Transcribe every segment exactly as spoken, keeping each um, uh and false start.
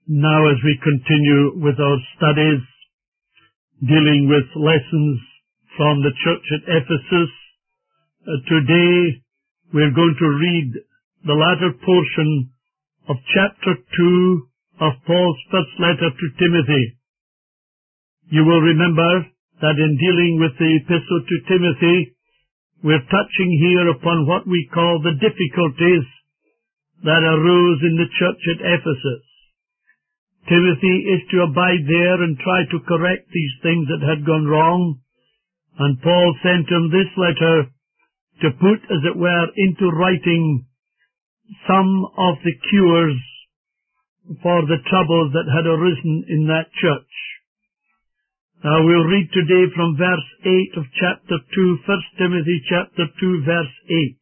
Now, as we continue with our studies, dealing with lessons from the church at Ephesus, uh, today we're going to read the latter portion of chapter two of Paul's first letter to Timothy. You will remember that in dealing with the epistle to Timothy, we're touching here upon what we call the difficulties that arose in the church at Ephesus. Timothy is to abide there and try to correct these things that had gone wrong, and Paul sent him this letter to put, as it were, into writing some of the cures for the troubles that had arisen in that church. Now we'll read today from verse eight of chapter two, First Timothy chapter two, verse eight.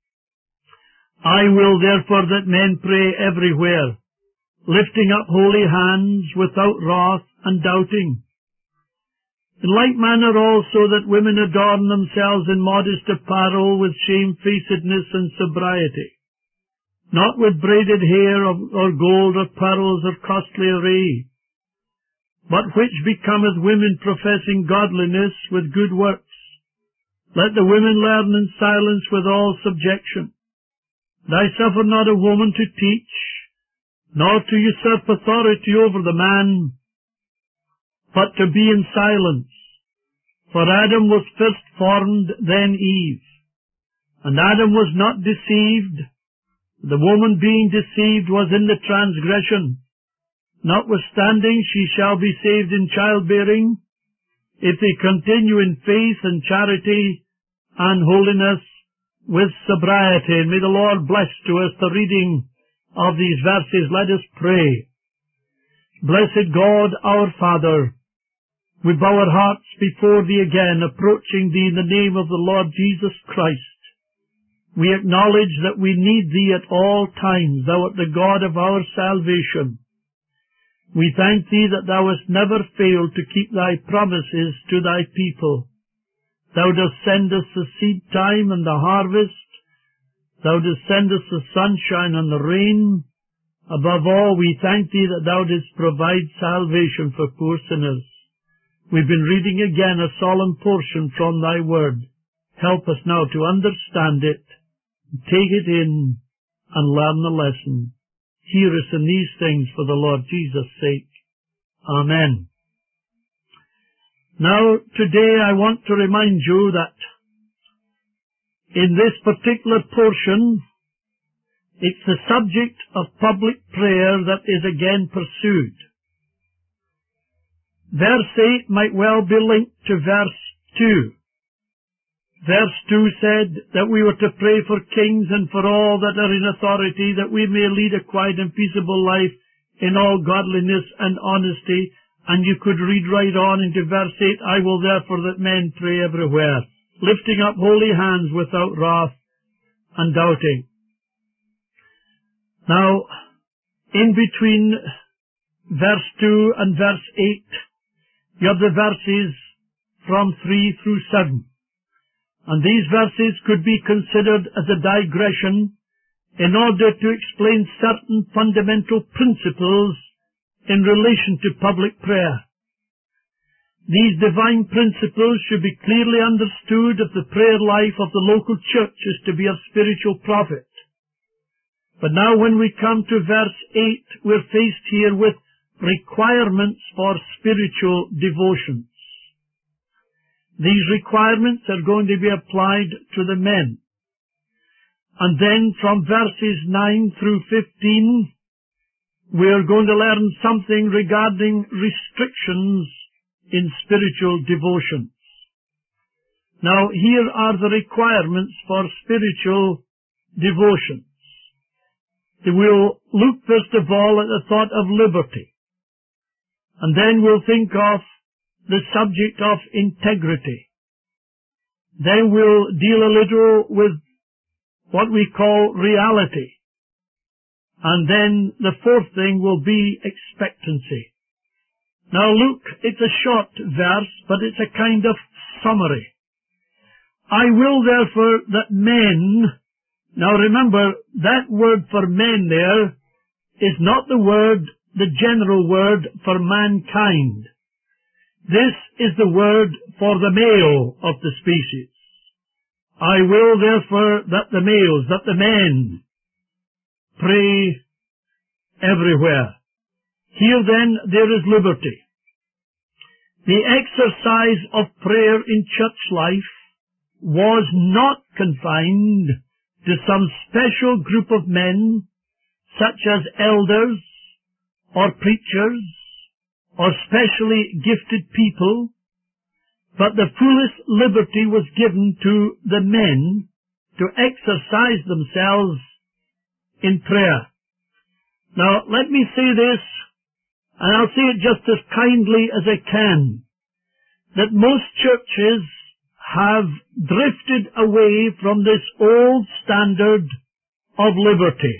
I will therefore that men pray everywhere, lifting up holy hands without wrath and doubting. In like manner also that women adorn themselves in modest apparel with shamefacedness and sobriety, not with braided hair or gold or pearls or costly array, but which becometh women professing godliness with good works. Let the women learn in silence with all subjection. And I suffer not a woman to teach, nor to usurp authority over the man, but to be in silence. For Adam was first formed, then Eve. And Adam was not deceived. The woman being deceived was in the transgression. Notwithstanding she shall be saved in childbearing, if they continue in faith and charity and holiness with sobriety. And may the Lord bless to us the reading of these verses. Let us pray. Blessed God, our Father, we bow our hearts before Thee again, approaching Thee in the name of the Lord Jesus Christ. We acknowledge that we need Thee at all times. Thou art the God of our salvation. We thank Thee that Thou hast never failed to keep Thy promises to Thy people. Thou dost send us the seed time and the harvest. Thou dost send us the sunshine and the rain. Above all, we thank Thee that Thou didst provide salvation for poor sinners. We've been reading again a solemn portion from Thy Word. Help us now to understand it, take it in, and learn the lesson. Hear us in these things for the Lord Jesus' sake. Amen. Now, today I want to remind you that in this particular portion, it's the subject of public prayer that is again pursued. Verse eight might well be linked to verse two. Verse two said that we were to pray for kings and for all that are in authority, that we may lead a quiet and peaceable life in all godliness and honesty. And you could read right on into verse eight, I will therefore that men pray everywhere, lifting up holy hands without wrath and doubting. Now, in between verse two and verse eight, you have the verses from three through seven. And these verses could be considered as a digression in order to explain certain fundamental principles in relation to public prayer. These divine principles should be clearly understood if the prayer life of the local church is to be of spiritual profit. But now when we come to verse eight, we're faced here with requirements for spiritual devotions. These requirements are going to be applied to the men. And then from verses nine through fifteen, we're going to learn something regarding restrictions in spiritual devotions. Now, here are the requirements for spiritual devotions. We'll look first of all at the thought of liberty. And then we'll think of the subject of integrity. Then we'll deal a little with what we call reality. And then the fourth thing will be expectancy. Now look, it's a short verse, but it's a kind of summary. I will therefore that men, now remember, that word for men there is not the word the general word for mankind. This is the word for the male of the species. I will therefore that the males, that the men, pray everywhere. Here then there is liberty. The exercise of prayer in church life was not confined to some special group of men, such as elders or preachers or specially gifted people, but the fullest liberty was given to the men to exercise themselves in prayer. Now, let me say this, and I'll say it just as kindly as I can, that most churches have drifted away from this old standard of liberty.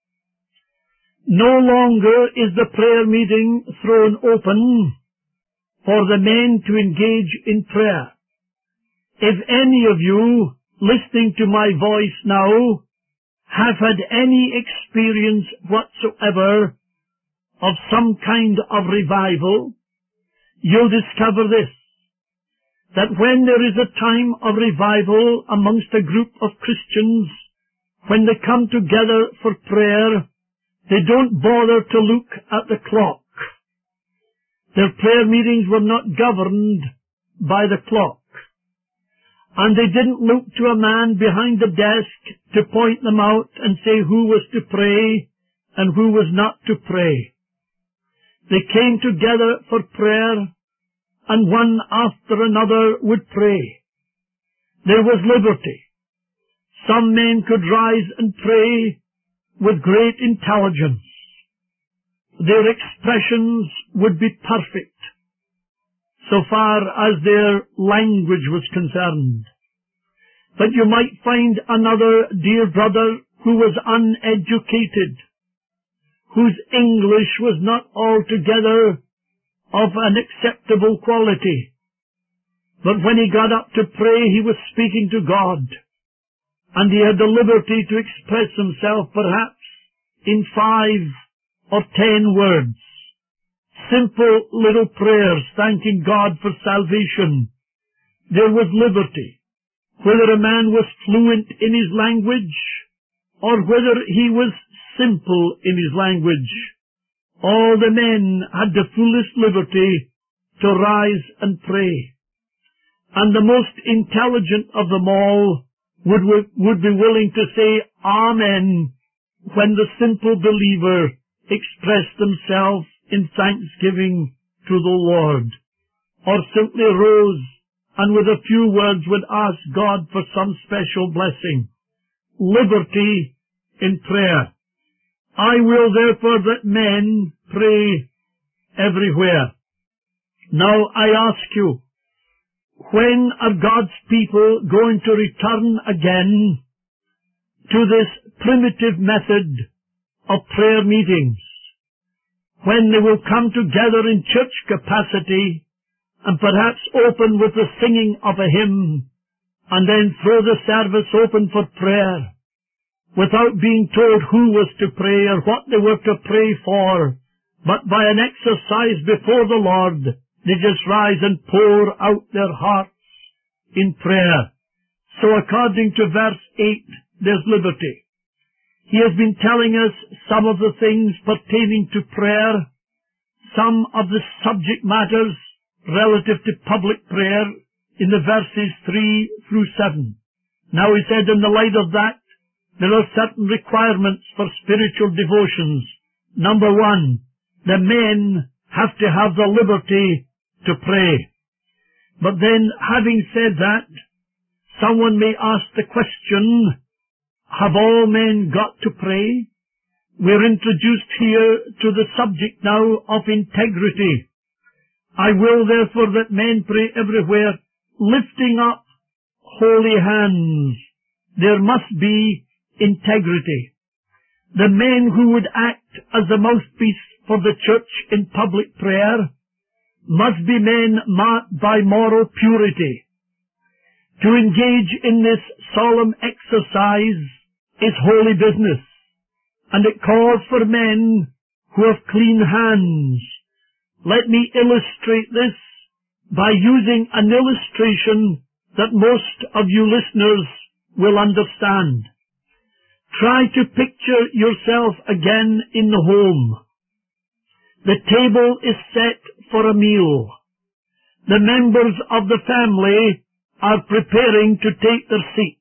No longer is the prayer meeting thrown open for the men to engage in prayer. If any of you listening to my voice now have had any experience whatsoever of some kind of revival, you'll discover this, that when there is a time of revival amongst a group of Christians, when they come together for prayer, they don't bother to look at the clock. Their prayer meetings were not governed by the clock. And they didn't look to a man behind the desk to point them out and say who was to pray and who was not to pray. They came together for prayer, and one after another would pray. There was liberty. Some men could rise and pray with great intelligence. Their expressions would be perfect, so far as their language was concerned. But you might find another dear brother who was uneducated, whose English was not altogether of an acceptable quality. But when he got up to pray, he was speaking to God, and he had the liberty to express himself perhaps in five or ten words. Simple little prayers thanking God for salvation. There was liberty. Whether a man was fluent in his language or whether he was simple in his language, all the men had the fullest liberty to rise and pray. And the most intelligent of them all would, would be willing to say Amen when the simple believer expressed themselves in thanksgiving to the Lord, or simply rose and with a few words would ask God for some special blessing. Liberty in prayer. I will therefore that men pray everywhere. Now I ask you, when are God's people going to return again to this primitive method of prayer meetings, when they will come together in church capacity and perhaps open with the singing of a hymn and then throw the service open for prayer without being told who was to pray or what they were to pray for, but by an exercise before the Lord they just rise and pour out their hearts in prayer. So according to verse eight, there's liberty. He has been telling us some of the things pertaining to prayer, some of the subject matters relative to public prayer in the verses three through seven. Now he said in the light of that, there are certain requirements for spiritual devotions. Number one, the men have to have the liberty to pray. But then, having said that, someone may ask the question, have all men got to pray? We're introduced here to the subject now of integrity. I will therefore that men pray everywhere, lifting up holy hands. There must be integrity. The men who would act as the mouthpiece for the church in public prayer must be men marked by moral purity. To engage in this solemn exercise is holy business, and it calls for men who have clean hands. Let me illustrate this by using an illustration that most of you listeners will understand. Try to picture yourself again in the home. The table is set for a meal. The members of the family are preparing to take their seats.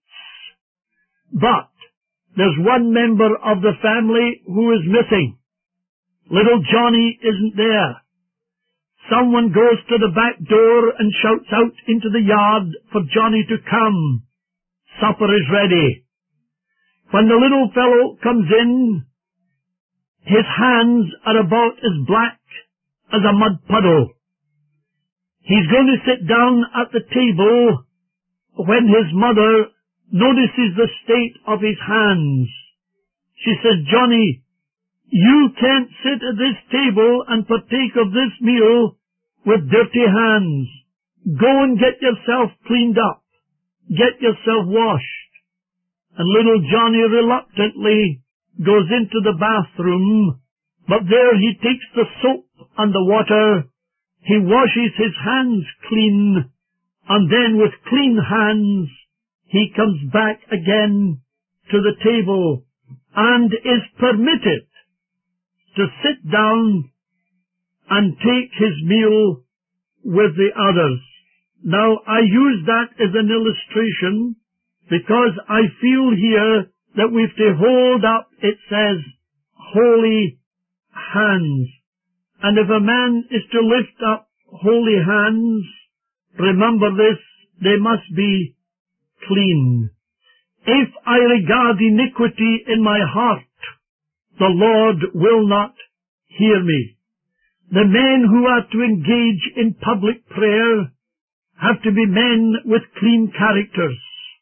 But there's one member of the family who is missing. Little Johnny isn't there. Someone goes to the back door and shouts out into the yard for Johnny to come. Supper is ready. When the little fellow comes in, his hands are about as black as a mud puddle. He's going to sit down at the table when his mother notices the state of his hands. She says, Johnny, you can't sit at this table and partake of this meal with dirty hands. Go and get yourself cleaned up. Get yourself washed. And little Johnny reluctantly goes into the bathroom, but there he takes the soap and the water, he washes his hands clean, and then with clean hands he comes back again to the table and is permitted to sit down and take his meal with the others. Now, I use that as an illustration because I feel here that we've to hold up, it says, holy hands. And if a man is to lift up holy hands, remember this, they must be clean. If I regard iniquity in my heart, the Lord will not hear me. The men who are to engage in public prayer have to be men with clean characters,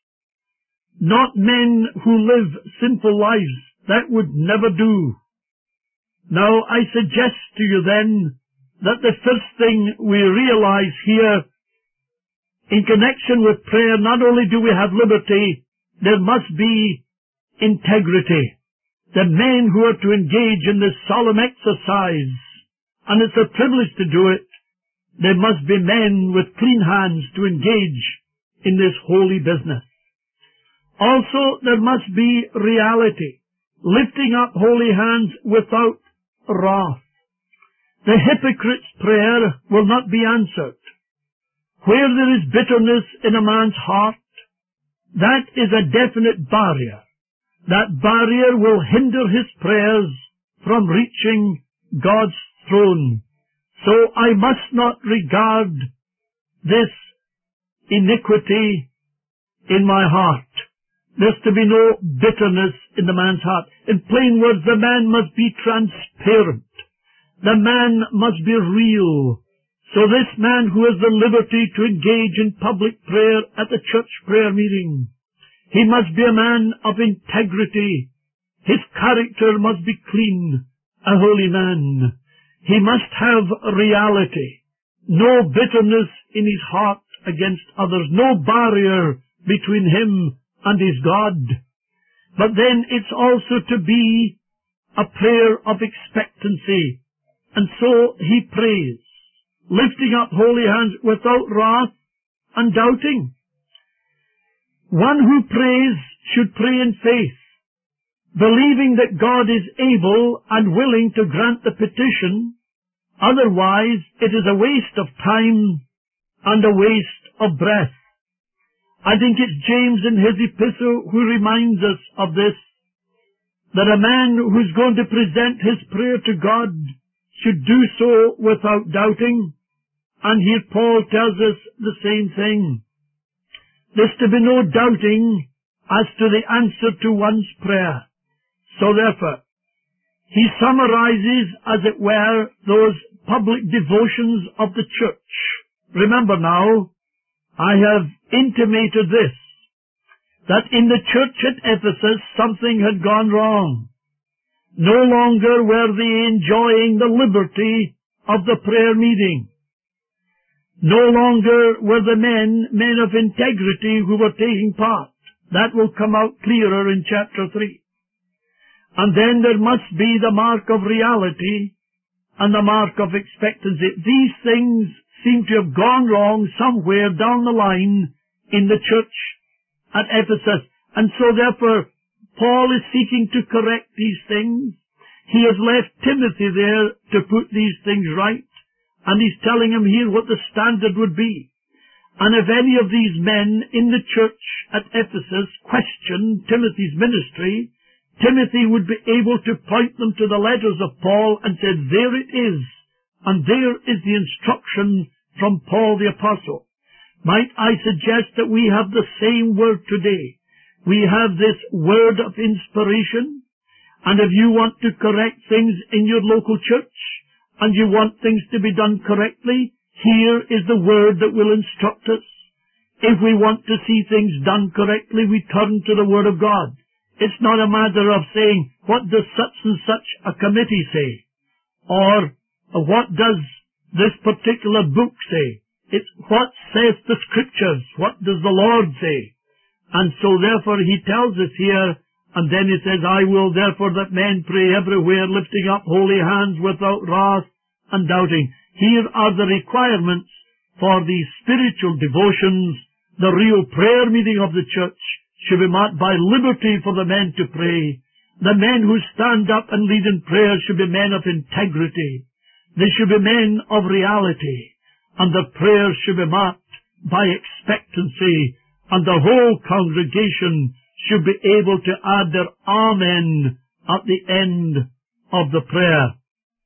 not men who live sinful lives. That would never do. Now, I suggest to you then that the first thing we realize here, in connection with prayer, not only do we have liberty, there must be integrity. The men who are to engage in this solemn exercise, and it's a privilege to do it, there must be men with clean hands to engage in this holy business. Also, there must be reality, lifting up holy hands without wrath. The hypocrite's prayer will not be answered. Where there is bitterness in a man's heart, that is a definite barrier. That barrier will hinder his prayers from reaching God's throne. So I must not regard this iniquity in my heart. There's to be no bitterness in the man's heart. In plain words, the man must be transparent. The man must be real. So this man who has the liberty to engage in public prayer at the church prayer meeting, he must be a man of integrity. His character must be clean, a holy man. He must have reality, no bitterness in his heart against others, no barrier between him and his God. But then it's also to be a prayer of expectancy. And so he prays, lifting up holy hands without wrath and doubting. One who prays should pray in faith, believing that God is able and willing to grant the petition. Otherwise, it is a waste of time and a waste of breath. I think it's James in his epistle who reminds us of this, that a man who's going to present his prayer to God should do so without doubting. And here Paul tells us the same thing. There's to be no doubting as to the answer to one's prayer. So therefore, he summarizes, as it were, those public devotions of the church. Remember now, I have intimated this, that in the church at Ephesus something had gone wrong. No longer were they enjoying the liberty of the prayer meeting. No longer were the men, men of integrity who were taking part. That will come out clearer in chapter three. And then there must be the mark of reality and the mark of expectancy. These things seem to have gone wrong somewhere down the line in the church at Ephesus. And so therefore, Paul is seeking to correct these things. He has left Timothy there to put these things right. And he's telling him here what the standard would be. And if any of these men in the church at Ephesus questioned Timothy's ministry, Timothy would be able to point them to the letters of Paul and say, there it is. And there is the instruction from Paul the Apostle. Might I suggest that we have the same word today? We have this word of inspiration. And if you want to correct things in your local church, and you want things to be done correctly, here is the word that will instruct us. If we want to see things done correctly, we turn to the Word of God. It's not a matter of saying, what does such and such a committee say? Or, what does this particular book say? It's what says the Scriptures? What does the Lord say? And so therefore he tells us here, and then he says, I will therefore that men pray everywhere, lifting up holy hands without wrath and doubting. Here are the requirements for these spiritual devotions. The real prayer meeting of the church should be marked by liberty for the men to pray. The men who stand up and lead in prayer should be men of integrity. They should be men of reality. And the prayers should be marked by expectancy. And the whole congregation should be able to add their amen at the end of the prayer.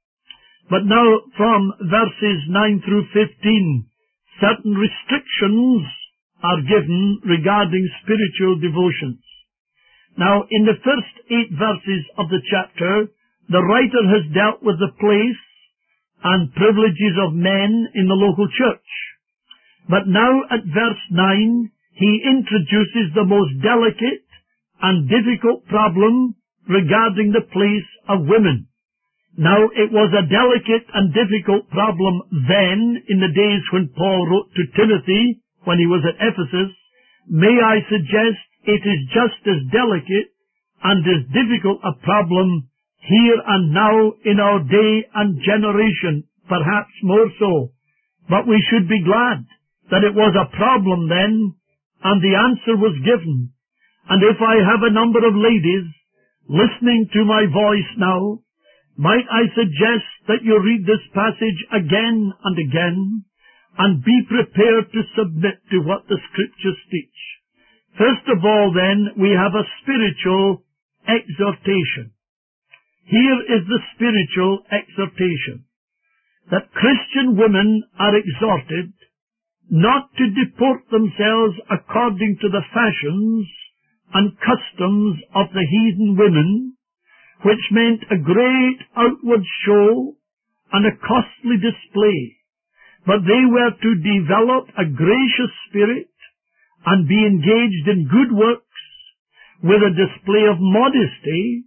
But now from verses nine through fifteen, certain restrictions are given regarding spiritual devotions. Now, in the first eight verses of the chapter, the writer has dealt with the place and privileges of men in the local church. But now at verse nine, he introduces the most delicate and difficult problem regarding the place of women. Now, it was a delicate and difficult problem then, in the days when Paul wrote to Timothy, when he was at Ephesus. May I suggest it is just as delicate and as difficult a problem here and now in our day and generation, perhaps more so. But we should be glad that it was a problem then, and the answer was given. And if I have a number of ladies listening to my voice now, might I suggest that you read this passage again and again, and be prepared to submit to what the Scriptures teach. First of all, then, we have a spiritual exhortation. Here is the spiritual exhortation, that Christian women are exhorted not to deport themselves according to the fashions and customs of the heathen women, which meant a great outward show and a costly display. But they were to develop a gracious spirit and be engaged in good works with a display of modesty,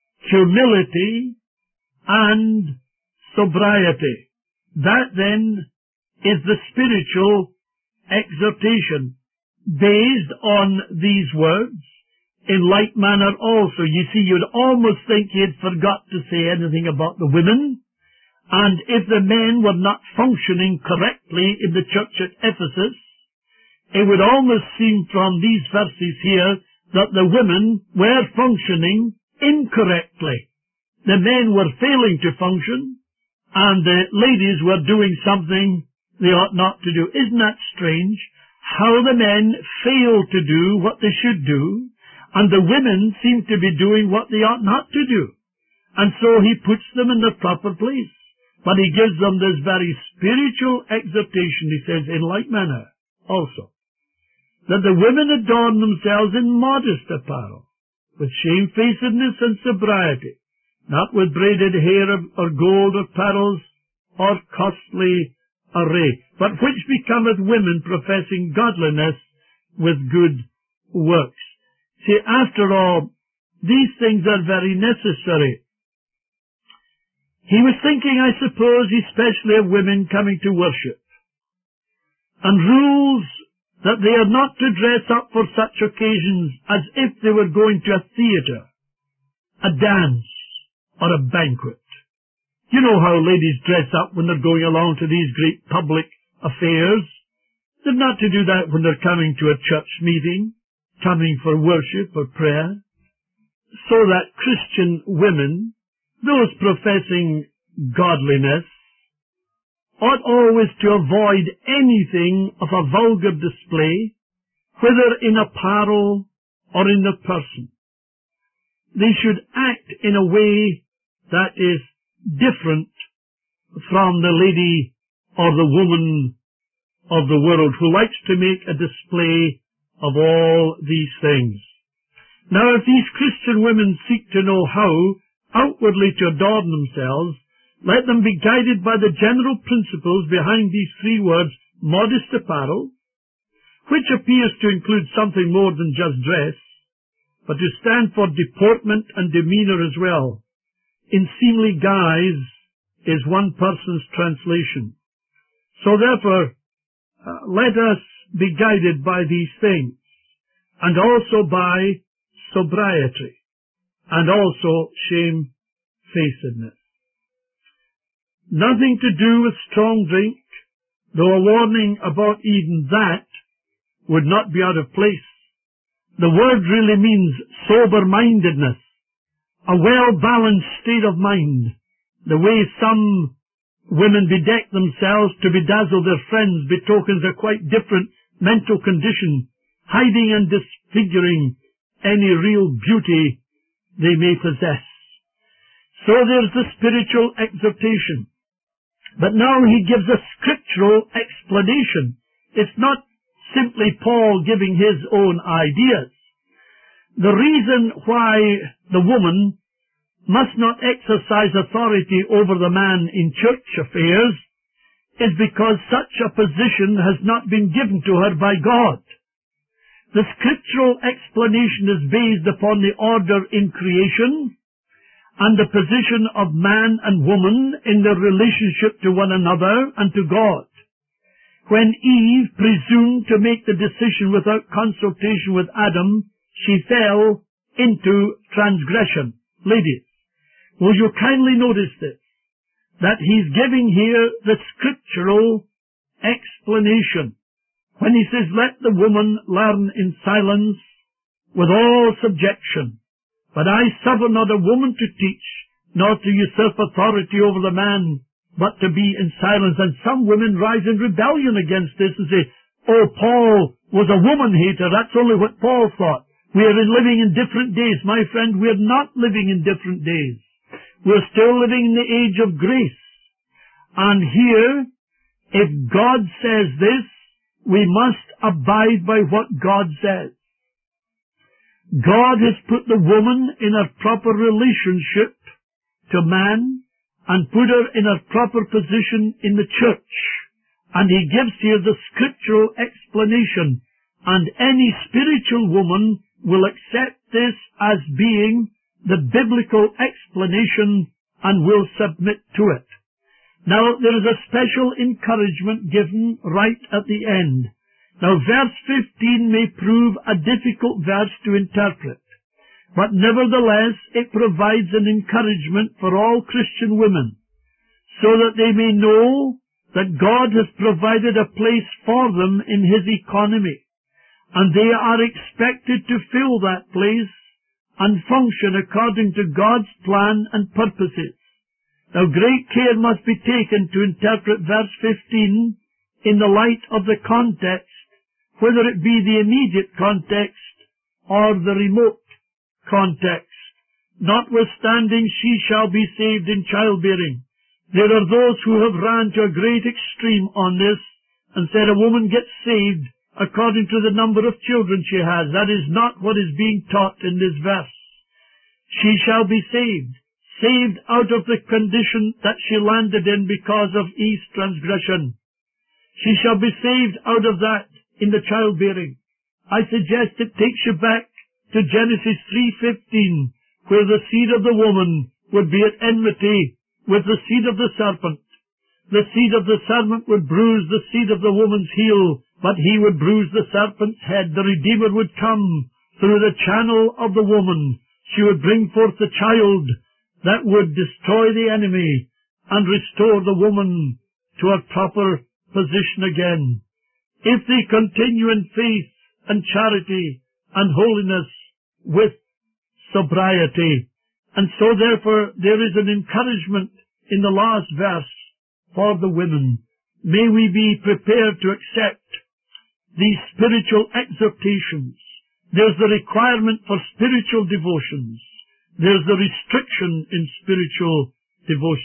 humility, and sobriety. That then is the spiritual exhortation based on these words. In like manner also, you see, you'd almost think he had forgot to say anything about the women. And if the men were not functioning correctly in the church at Ephesus, it would almost seem from these verses here that the women were functioning incorrectly. The men were failing to function, and the ladies were doing something they ought not to do. Isn't that strange? How the men fail to do what they should do, and the women seem to be doing what they ought not to do. And so he puts them in the proper place. But he gives them this very spiritual exhortation, he says, in like manner also, that the women adorn themselves in modest apparel, with shamefacedness and sobriety, not with braided hair or gold or pearls or costly array, but which becometh women professing godliness with good works. See, after all, these things are very necessary. He was thinking, I suppose, especially of women coming to worship, and rules that they are not to dress up for such occasions as if they were going to a theatre, a dance or a banquet. You know how ladies dress up when they're going along to these great public affairs. They're not to do that when they're coming to a church meeting, coming for worship or prayer. So that Christian women, those professing godliness, ought always to avoid anything of a vulgar display, whether in apparel or in the person. They should act in a way that is different from the lady or the woman of the world who likes to make a display of all these things. Now, if these Christian women seek to know how outwardly to adorn themselves, let them be guided by the general principles behind these three words, modest apparel, which appears to include something more than just dress, but to stand for deportment and demeanor as well. In seemly guise is one person's translation. So therefore, uh, let us be guided by these things, and also by sobriety, and also shamefacedness. Nothing to do with strong drink, though a warning about even that would not be out of place. The word really means sober-mindedness, a well-balanced state of mind, the way some women bedeck themselves to bedazzle their friends betokens a quite different mental condition, hiding and disfiguring any real beauty they may possess. So there's the spiritual exhortation. But now he gives a scriptural explanation. It's not simply Paul giving his own ideas. The reason why the woman must not exercise authority over the man in church affairs is because such a position has not been given to her by God. The scriptural explanation is based upon the order in creation and the position of man and woman in their relationship to one another and to God. When Eve presumed to make the decision without consultation with Adam, she fell into transgression. Ladies, will you kindly notice this? That he's giving here the scriptural explanation. When he says, let the woman learn in silence with all subjection. But I suffer not a woman to teach, nor to usurp authority over the man, but to be in silence. And some women rise in rebellion against this and say, oh, Paul was a woman-hater. That's only what Paul thought. We are living in different days. My friend, we are not living in different days. We're still living in the age of grace. And here, if God says this, we must abide by what God says. God has put the woman in a proper relationship to man and put her in a proper position in the church. And he gives here the scriptural explanation. And any spiritual woman will accept this as being the biblical explanation and will submit to it. Now, there is a special encouragement given right at the end. Now, verse fifteen may prove a difficult verse to interpret, but nevertheless it provides an encouragement for all Christian women, so that they may know that God has provided a place for them in His economy, and they are expected to fill that place and function according to God's plan and purposes. Now, great care must be taken to interpret verse fifteen in the light of the context, whether it be the immediate context or the remote context. Notwithstanding, she shall be saved in childbearing. There are those who have ran to a great extreme on this and said a woman gets saved according to the number of children she has. That is not what is being taught in this verse. She shall be saved. Saved out of the condition that she landed in because of Eve's transgression. She shall be saved out of that in the childbearing. I suggest it takes you back to Genesis three fifteen, where the seed of the woman would be at enmity with the seed of the serpent. The seed of the serpent would bruise the seed of the woman's heel, but he would bruise the serpent's head. The Redeemer would come through the channel of the woman. She would bring forth the child that would destroy the enemy and restore the woman to her proper position again. If they continue in faith and charity and holiness with sobriety. And so therefore there is an encouragement in the last verse for the women. May we be prepared to accept these spiritual exhortations. There's the requirement for spiritual devotions. There's the restriction in spiritual devotion.